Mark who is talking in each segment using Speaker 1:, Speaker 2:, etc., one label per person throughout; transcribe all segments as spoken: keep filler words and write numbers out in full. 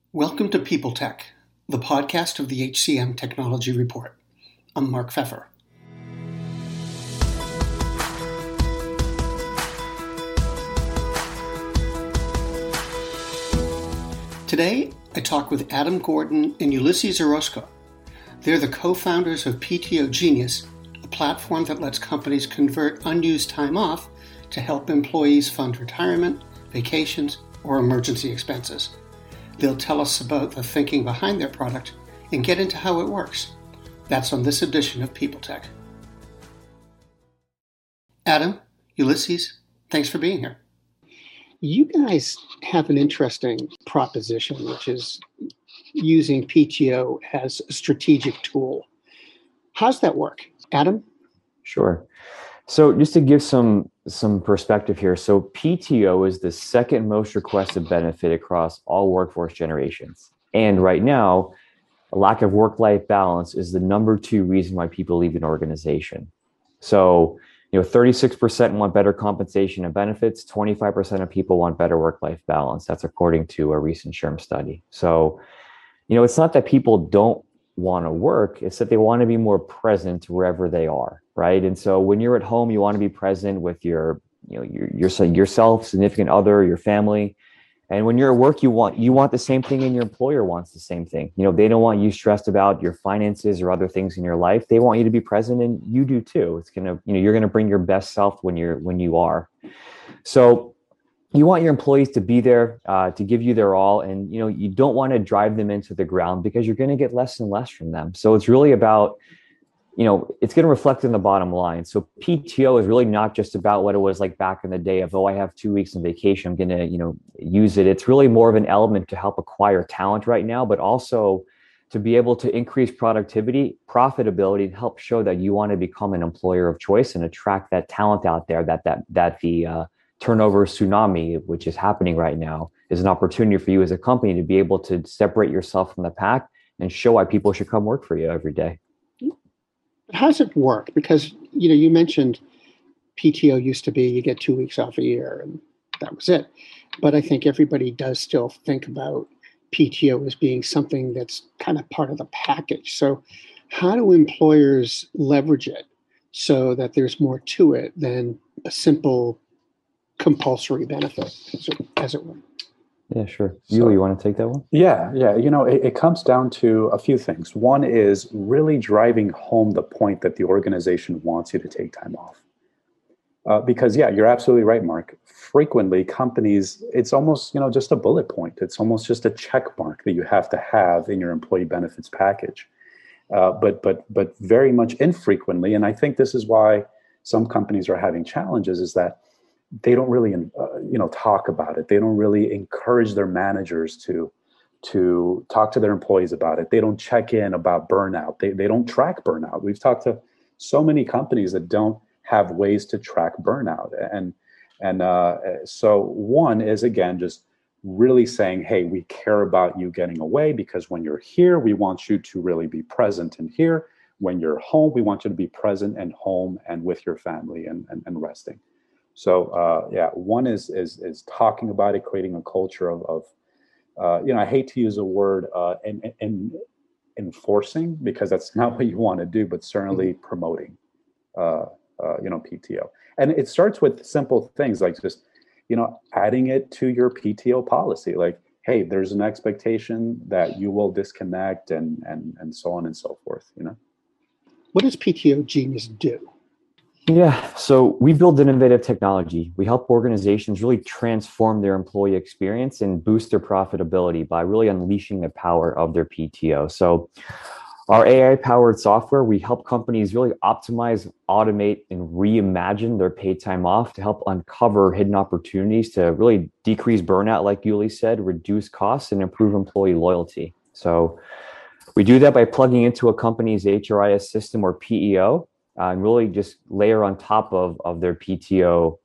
Speaker 1: Welcome to People Tech, the podcast of the H C M Technology Report. I'm Mark Pfeffer. Today, I talk with Adam Gordon and Ulysses Orozco. They're the co-founders of P T O Genius, a platform that lets companies convert unused time off to help employees fund retirement, vacations, or emergency expenses. They'll tell us about the thinking behind their product and get into how it works. That's on this edition of People Tech. Adam, Ulysses, thanks for being here. You guys have an interesting proposition, which is using P T O as a strategic tool. How's that work? Adam?
Speaker 2: Sure. So just to give some some perspective here, so P T O is the second most requested benefit across all workforce generations. And right now, a lack of work-life balance is the number two reason why people leave an organization. So, you know, thirty-six percent want better compensation and benefits, twenty-five percent of people want better work-life balance. That's according to a recent SHRM study. So, you know, it's not that people don't want to work, it's that they want to be more present wherever they are, right? And so when you're at home, you want to be present with your, you know, your, your yourself, significant other, your family. And when you're at work, you want you want the same thing, and your employer wants the same thing. You know, they don't want you stressed about your finances or other things in your life. They want you to be present, and you do too. It's gonna, you know, you're gonna bring your best self when you're when you are. So you want your employees to be there, uh, to give you their all, and you know you don't want to drive them into the ground because you're going to get less and less from them. So it's really about, you know, it's going to reflect in the bottom line. So P T O is really not just about what it was like back in the day of, oh, I have two weeks on vacation, I'm going to, you know, use it. It's really more of an element to help acquire talent right now, but also to be able to increase productivity, profitability, and help show that you want to become an employer of choice and attract that talent out there. That that that the uh, turnover tsunami, which is happening right now, is an opportunity for you as a company to be able to separate yourself from the pack and show why people should come work for you every day.
Speaker 1: How does it work? Because, you know, you mentioned P T O used to be you get two weeks off a year and that was it. But I think everybody does still think about P T O as being something that's kind of part of the package. So how do employers leverage it so that there's more to it than a simple compulsory benefit, as it, as it were?
Speaker 2: Yeah, sure. You, so, you want to take that one?
Speaker 3: Yeah, yeah. You know, it, it comes down to a few things. One is really driving home the point that the organization wants you to take time off. Uh, because, yeah, you're absolutely right, Mark. Frequently, companies, it's almost, you know, just a bullet point. It's almost just a check mark that you have to have in your employee benefits package. Uh, but, but, but very much infrequently, and I think this is why some companies are having challenges, is that they don't really, uh, you know, talk about it. They don't really encourage their managers to, to talk to their employees about it. They don't check in about burnout. They, they don't track burnout. We've talked to so many companies that don't have ways to track burnout. And, and uh, so one is, again, just really saying, hey, we care about you getting away, because when you're here, we want you to really be present in here. When you're home, we want you to be present and home and with your family and, and, and resting. So uh, yeah, one is is is talking about it, creating a culture of, of uh, you know, I hate to use a word uh, in, in enforcing, because that's not what you want to do, but certainly promoting, uh, uh, you know, P T O. And it starts with simple things like just, you know, adding it to your P T O policy. Like, hey, there's an expectation that you will disconnect, and and and so on and so forth. You know,
Speaker 1: what does P T O Genius do?
Speaker 2: Yeah, so we build innovative technology. We help organizations really transform their employee experience and boost their profitability by really unleashing the power of their P T O. So our A I-powered software, we help companies really optimize, automate, and reimagine their paid time off to help uncover hidden opportunities to really decrease burnout, like Yuli said, reduce costs, and improve employee loyalty. So we do that by plugging into a company's H R I S system or P E O, Uh, and really just layer on top of, of their P T O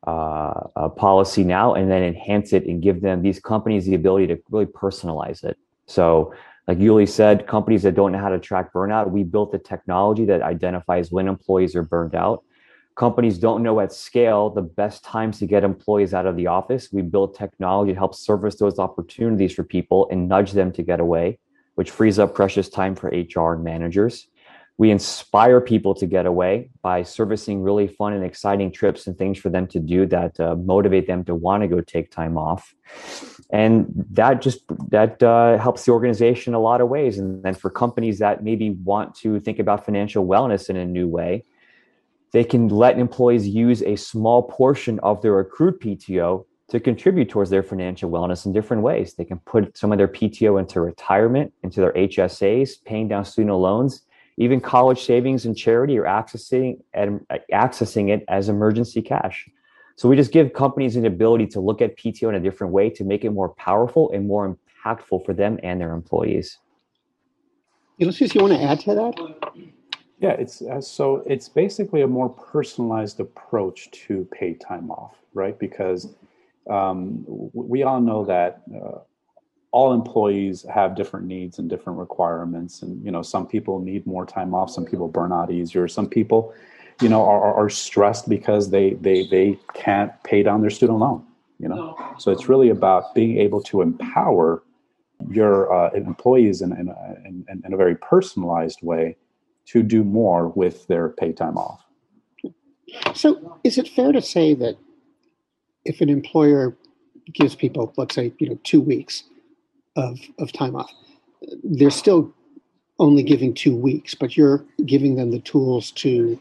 Speaker 2: uh, uh, policy now, and then enhance it and give them, these companies, the ability to really personalize it. So like Yuli said, companies that don't know how to track burnout, we built the technology that identifies when employees are burned out, companies don't know at scale the best times to get employees out of the office. We build technology to help service those opportunities for people and nudge them to get away, which frees up precious time for H R and managers. We inspire people to get away by servicing really fun and exciting trips and things for them to do that uh, motivate them to want to go take time off. And that just that uh, helps the organization in a lot of ways. And then for companies that maybe want to think about financial wellness in a new way, they can let employees use a small portion of their accrued P T O to contribute towards their financial wellness in different ways. They can put some of their P T O into retirement, into their H S As, paying down student loans, even college savings and charity, or accessing and accessing it as emergency cash. So we just give companies an ability to look at P T O in a different way to make it more powerful and more impactful for them and their employees.
Speaker 1: Ulysses, you want to add to that?
Speaker 3: Yeah, it's uh, so it's basically a more personalized approach to paid time off, right? Because um, we all know that uh, all employees have different needs and different requirements, and you know, some people need more time off, some people burn out easier, some people, you know, are, are stressed because they they they can't pay down their student loan. You know, so it's really about being able to empower your uh, employees in in a, in, in a very personalized way to do more with their paid time off.
Speaker 1: So is it fair to say that if an employer gives people, let's say, you know, two weeks of, of time off, they're still only giving two weeks, but you're giving them the tools to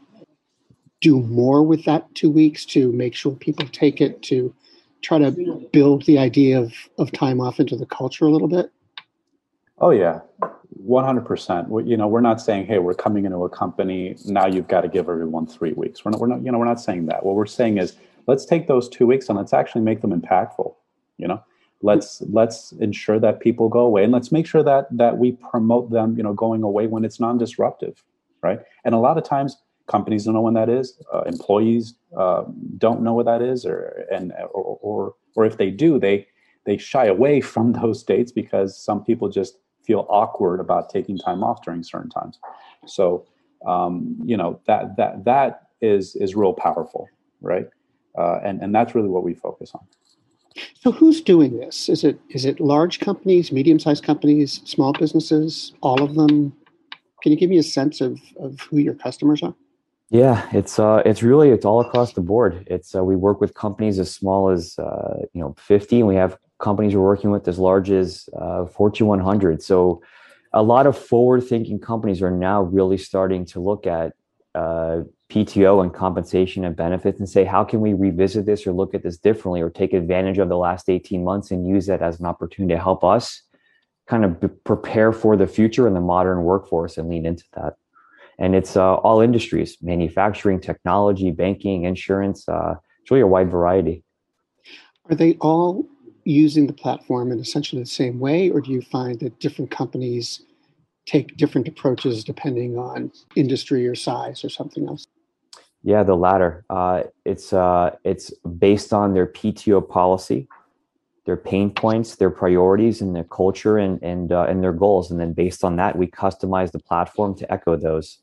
Speaker 1: do more with that two weeks to make sure people take it, to try to build the idea of, of time off into the culture a little bit?
Speaker 3: Oh, yeah. one hundred percent. You know, we're not saying, hey, we're coming into a company, now you've got to give everyone three weeks. We're not, we're not, you know, we're not saying that. What we're saying is, let's take those two weeks and let's actually make them impactful. You know, let's let's ensure that people go away, and let's make sure that that we promote them, you know, going away when it's non-disruptive, right? And a lot of times, companies don't know when that is. Uh, employees uh, don't know what that is, or and or, or or if they do, they they shy away from those dates because some people just feel awkward about taking time off during certain times. So, um, you know, that that that is is real powerful, right? Uh, and and that's really what we focus on.
Speaker 1: So, who's doing this? Is it is it large companies, medium-sized companies, small businesses, all of them? Can you give me a sense of of who your customers are?
Speaker 2: Yeah, it's uh, it's really it's all across the board. It's uh, we work with companies as small as uh, you know fifty, and we have companies we're working with as large as uh, Fortune one hundred. So a lot of forward-thinking companies are now really starting to look at uh, P T O and compensation and benefits and say, how can we revisit this or look at this differently, or take advantage of the last eighteen months and use that as an opportunity to help us kind of b- prepare for the future in the modern workforce and lean into that. And it's uh, all industries: manufacturing, technology, banking, insurance. Uh, it's really a wide variety.
Speaker 1: Are they all using the platform in essentially the same way, or do you find that different companies take different approaches depending on industry or size or something else?
Speaker 2: Yeah, the latter. Uh, it's uh, it's based on their P T O policy, their pain points, their priorities, and their culture, and and uh, and their goals. And then based on that, we customize the platform to echo those.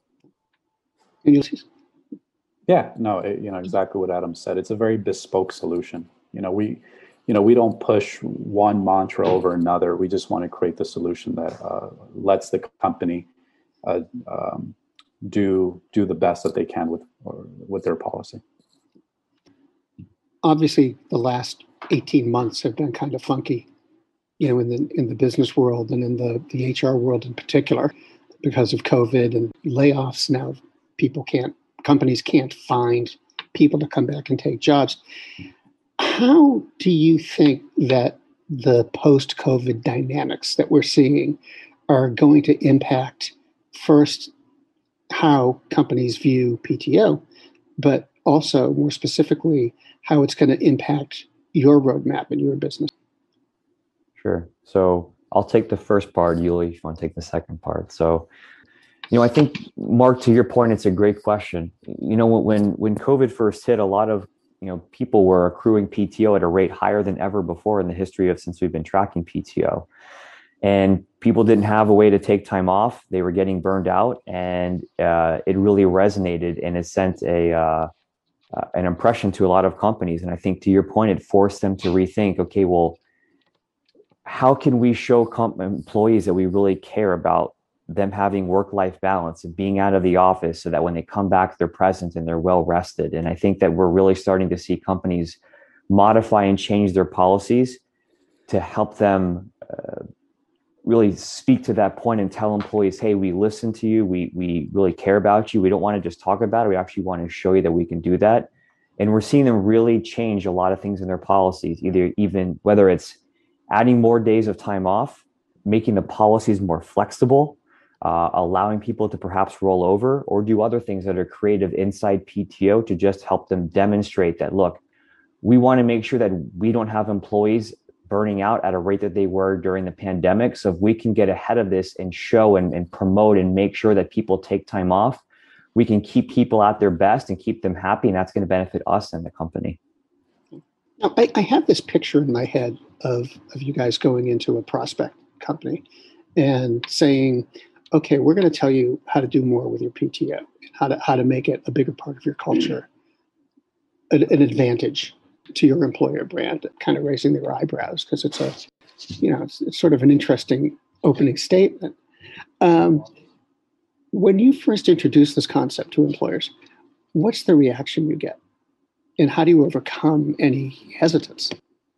Speaker 3: Yeah, no, it, you know exactly what Adam said. It's a very bespoke solution. You know, we, you know, we don't push one mantra over another. We just want to create the solution that uh, lets the company uh, um, do do the best that they can with or, with their policy.
Speaker 1: Obviously, the last eighteen months have been kind of funky, you know, in the in the business world and in the, the H R world in particular, because of COVID and layoffs. Now, people can't, companies can't find people to come back and take jobs. How do you think that the post-COVID dynamics that we're seeing are going to impact, first, how companies view P T O, but also more specifically, how it's going to impact your roadmap and your business?
Speaker 2: Sure. So I'll take the first part. Yuli, if you want to take the second part. So, you know, I think, Mark, to your point, it's a great question. You know, when when COVID first hit, a lot of, you know, people were accruing P T O at a rate higher than ever before in the history of since we've been tracking P T O. And people didn't have a way to take time off. They were getting burned out, and uh, it really resonated, and it sent a uh, uh, an impression to a lot of companies. And I think to your point, it forced them to rethink, okay, well, how can we show comp- employees that we really care about them having work-life balance and being out of the office so that when they come back, they're present and they're well rested. And I think that we're really starting to see companies modify and change their policies to help them uh, really speak to that point and tell employees, hey, we listen to you. We, we really care about you. We don't want to just talk about it. We actually want to show you that we can do that. And we're seeing them really change a lot of things in their policies, either even whether it's adding more days of time off, making the policies more flexible, Uh, allowing people to perhaps roll over or do other things that are creative inside P T O to just help them demonstrate that, look, we want to make sure that we don't have employees burning out at a rate that they were during the pandemic. So if we can get ahead of this and show and, and promote and make sure that people take time off, we can keep people at their best and keep them happy. And that's going to benefit us and the company.
Speaker 1: Now, I, I have this picture in my head of, of you guys going into a prospect company and saying, okay, we're going to tell you how to do more with your P T O, how to how to make it a bigger part of your culture, an, an advantage to your employer brand, kind of raising their eyebrows because it's a, you know, it's, it's sort of an interesting opening statement. Um, when you first introduce this concept to employers, what's the reaction you get, and how do you overcome any hesitance?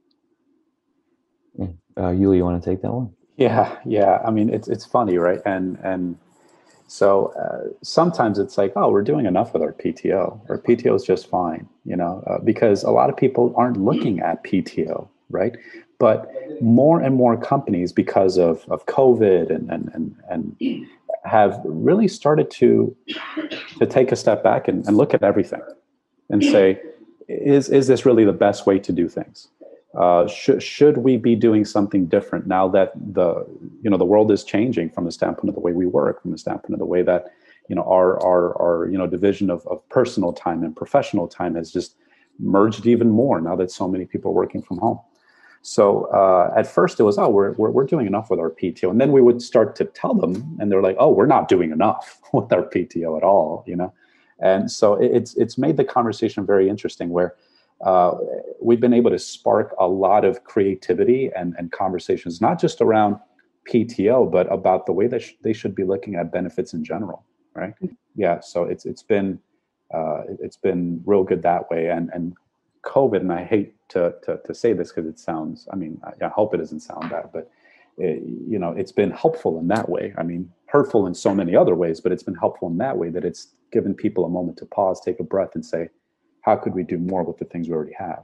Speaker 2: Uh, Yuli, you want to take that one?
Speaker 3: Yeah, yeah. I mean, it's it's funny, right? And and so uh, sometimes it's like, oh, we're doing enough with our P T O. Our P T O is just fine, you know, uh, because a lot of people aren't looking at P T O, right? But more and more companies, because of of COVID and and and, and have really started to to take a step back and, and look at everything and say, is is this really the best way to do things? Uh, should should we be doing something different now that the you know the world is changing from the standpoint of the way we work, from the standpoint of the way that you know our our our you know division of, of personal time and professional time has just merged even more now that so many people are working from home. So uh, at first it was, oh, we're, we're we're doing enough with our P T O, and then we would start to tell them, and they're like, oh, we're not doing enough with our P T O at all, you know, and so it, it's it's made the conversation very interesting where. Uh, we've been able to spark a lot of creativity and, and conversations, not just around P T O, but about the way that sh- they should be looking at benefits in general, right? Yeah, so it's it's been uh, it's been real good that way. And and COVID, and I hate to to, to say this because it sounds, I mean, I, I hope it doesn't sound bad, but it, you know, it's been helpful in that way. I mean, hurtful in so many other ways, but it's been helpful in that way that it's given people a moment to pause, take a breath, and say, how could we do more with the things we already have?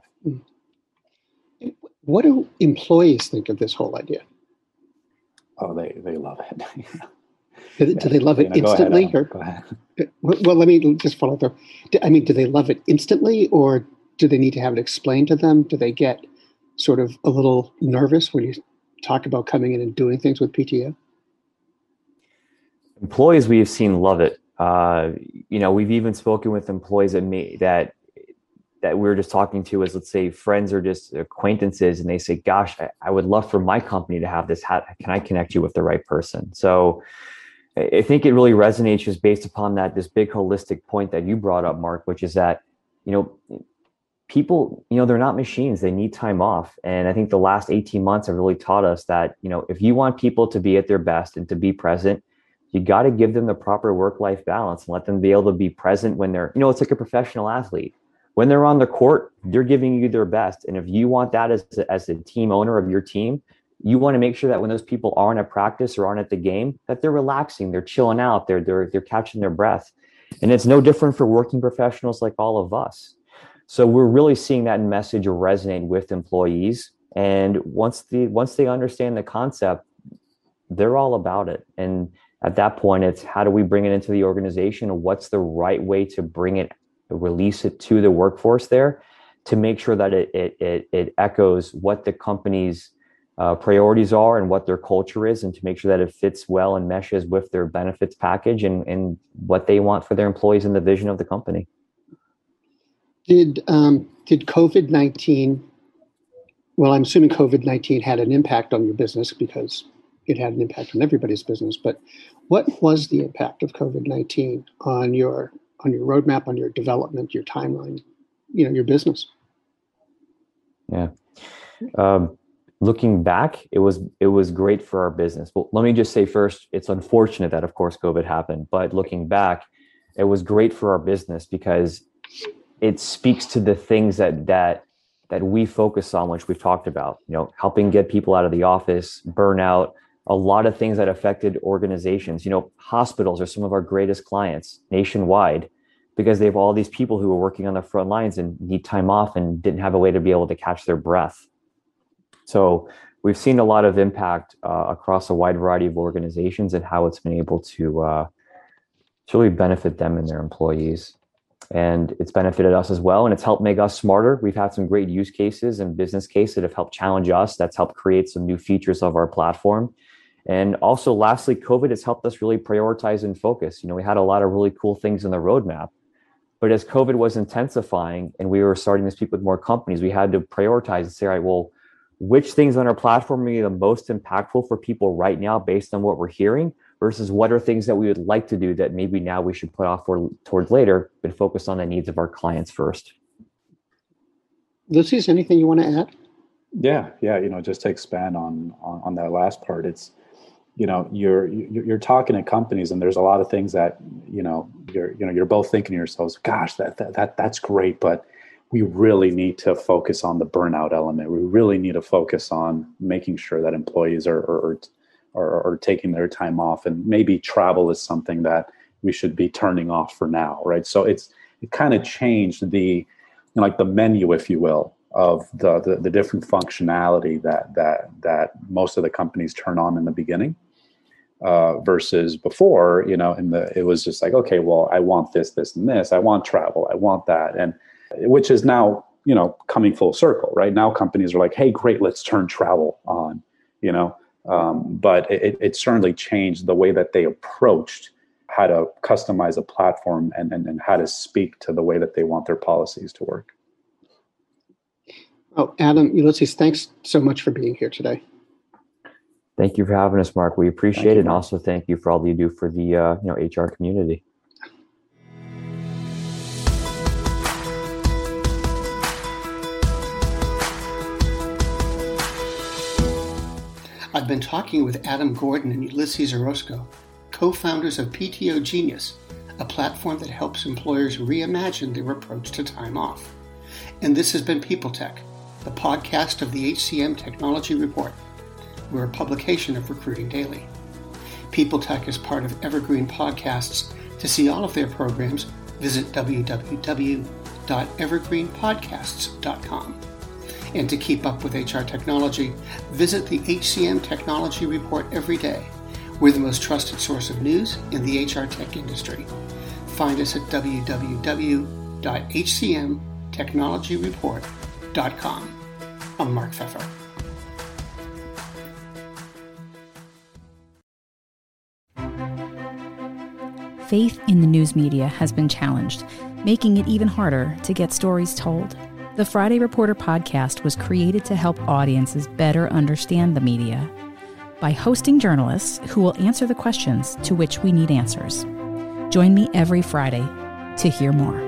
Speaker 1: What do employees think of this whole idea?
Speaker 3: Oh, they, they love it.
Speaker 1: do, yeah. do they love it
Speaker 3: Dana,
Speaker 1: instantly?
Speaker 3: Go ahead, go ahead.
Speaker 1: Well, well, let me just follow through. I mean, do they love it instantly, or do they need to have it explained to them? Do they get sort of a little nervous when you talk about coming in and doing things with P T O?
Speaker 2: Employees we have seen love it. Uh, you know, we've even spoken with employees that may, that that we were just talking to as, let's say, friends or just acquaintances, and they say, gosh, I, I would love for my company to have this. How can I connect you with the right person? So I think it really resonates just based upon that, this big holistic point that you brought up, Mark, which is that, you know, people, you know, they're not machines. They need time off. And I think the last eighteen months have really taught us that, you know, if you want people to be at their best and to be present, you got to give them the proper work-life balance and let them be able to be present when they're, you know, it's like a professional athlete. When they're on the court, they're giving you their best. And if you want that as a, as a team owner of your team, you want to make sure that when those people aren't at practice or aren't at the game, that they're relaxing, they're chilling out, they're they're they're catching their breath. And it's no different for working professionals like all of us. So we're really seeing that message resonate with employees. And once the once they understand the concept, they're all about it. And at that point, it's how do we bring it into the organization? What's the right way to bring it, release it to the workforce there to make sure that it it it, it echoes what the company's uh, priorities are and what their culture is, and to make sure that it fits well and meshes with their benefits package and, and what they want for their employees and the vision of the company.
Speaker 1: Did um, did COVID nineteen, well, I'm assuming COVID nineteen had an impact on your business because it had an impact on everybody's business, but what was the impact of COVID nineteen on your on your roadmap, on your development, your timeline? you know, your business.
Speaker 2: Yeah. Um, looking back, it was it was great for our business. Well, let me just say first, it's unfortunate that, of course, COVID happened. But looking back, it was great for our business because it speaks to the things that that that we focus on, which we've talked about. You know, helping get people out of the office, burnout, a lot of things that affected organizations. You know, hospitals are some of our greatest clients nationwide because they have all these people who are working on the front lines and need time off and didn't have a way to be able to catch their breath. So we've seen a lot of impact uh, across a wide variety of organizations and how it's been able to, uh, to really benefit them and their employees. And it's benefited us as well. And it's helped make us smarter. We've had some great use cases and business cases that have helped challenge us. That's helped create some new features of our platform. And also, lastly, COVID has helped us really prioritize and focus. You know, we had a lot of really cool things in the roadmap. But as COVID was intensifying and we were starting to speak with more companies, we had to prioritize and say, all right, well, which things on our platform are the most impactful for people right now based on what we're hearing versus what are things that we would like to do that maybe now we should put off for, towards later, but focus on the needs of our clients first.
Speaker 1: Lucy, is anything you want to add?
Speaker 3: Yeah, yeah. You know, just to expand on, on, on that last part, it's, you know, you're, you're talking to companies and there's a lot of things that, you know, you're, you know, you're both thinking to yourselves, gosh, that, that, that that's great. But we really need to focus on the burnout element. We really need to focus on making sure that employees are, are, are, are taking their time off, and maybe travel is something that we should be turning off for now. Right. So it's, it kind of changed the, you know, like the menu, if you will, of the, the, the different functionality that, that, that most of the companies turn on in the beginning. Uh, versus before, you know, in the, it was just like, okay, well, I want this, this, and this. I want travel. I want that. And which is now, you know, coming full circle, right? Now companies are like, hey, great, let's turn travel on, you know. Um, but it, it certainly changed the way that they approached how to customize a platform and, and, and how to speak to the way that they want their policies to work.
Speaker 1: Oh, Adam, Ulysses, thanks so much for being here today.
Speaker 2: Thank you for having us, Mark. We appreciate
Speaker 3: Thank
Speaker 2: it.
Speaker 3: you,
Speaker 2: And also thank you for all that you do for the uh, you know, H R community.
Speaker 1: I've been talking with Adam Gordon and Ulysses Orozco, co-founders of P T O Genius, a platform that helps employers reimagine their approach to time off. And this has been People Tech, the podcast of the H C M Technology Report. We're a publication of Recruiting Daily. People Tech is part of Evergreen Podcasts. To see all of their programs, visit w w w dot evergreen podcasts dot com. And to keep up with H R technology, visit the H C M Technology Report every day. We're the most trusted source of news in the H R tech industry. Find us at w w w dot h c m technology report dot com. I'm Mark Pfeffer.
Speaker 4: Faith in the news media has been challenged, making it even harder to get stories told. The Friday Reporter podcast was created to help audiences better understand the media by hosting journalists who will answer the questions to which we need answers. Join me every Friday to hear more.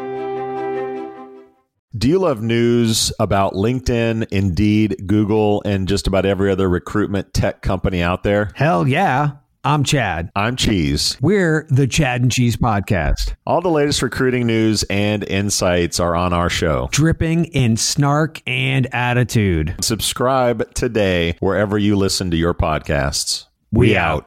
Speaker 5: Do you love news about LinkedIn, Indeed, Google, and just about every other recruitment tech company out there?
Speaker 6: Hell yeah. I'm Chad.
Speaker 5: I'm Cheese.
Speaker 6: We're the Chad and Cheese Podcast.
Speaker 5: All the latest recruiting news and insights are on our show.
Speaker 6: Dripping in snark and attitude.
Speaker 5: Subscribe today wherever you listen to your podcasts.
Speaker 6: We out.